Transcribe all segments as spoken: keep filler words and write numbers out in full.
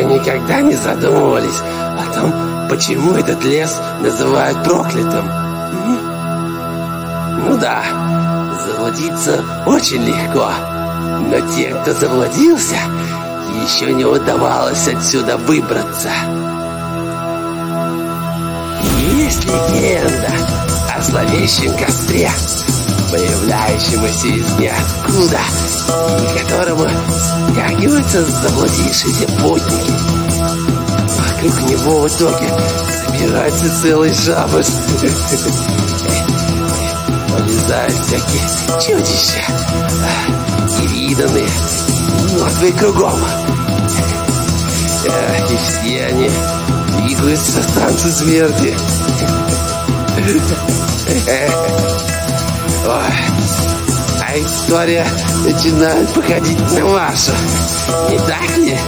никогда не задумывались о том, почему этот лес называют проклятым? Ну да, заблудиться очень легко, но те, кто заблудился, еще не удавалось отсюда выбраться. Есть легенда о зловещем костре, появляющемуся из ниоткуда, и которому стягиваются заблудившиеся путники. Вокруг него в итоге собирается целый шабаш. Полезают всякие чудища, невиданные, мертвые кругом. И все они двигаются в танце смерти. Ой, а история начинает походить на вашу, не так ли?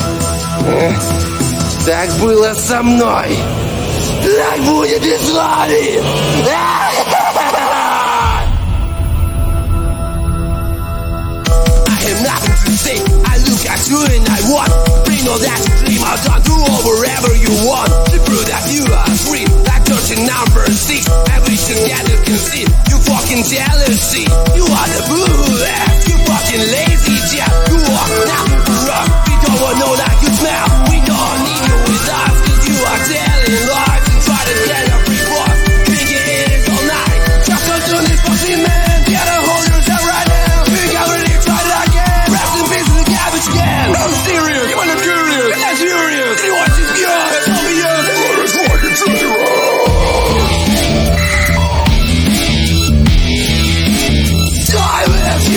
Так было со мной, так будет и с вами. I have nothing to say. I look at you and I want bring all that dream out on to wherever you want. To prove that you are free, like thirteen number six. And we together can see you fucking jealousy. You are the boo, you fucking lazy jet. You are nothing to rock. We don't want no like you smell. We don't need you with us, cause you are telling lies and try to get a free boss. Think it is all night. Just don't do this fucking man. Get a hold of yourself right now. Think I really tried it again. Rest in peace in the garbage can. I'm serious. You wanna curious. I'm not serious. You watch this good. Tell me yes. What is fucking serious? Die with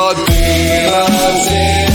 что ты нам сделал.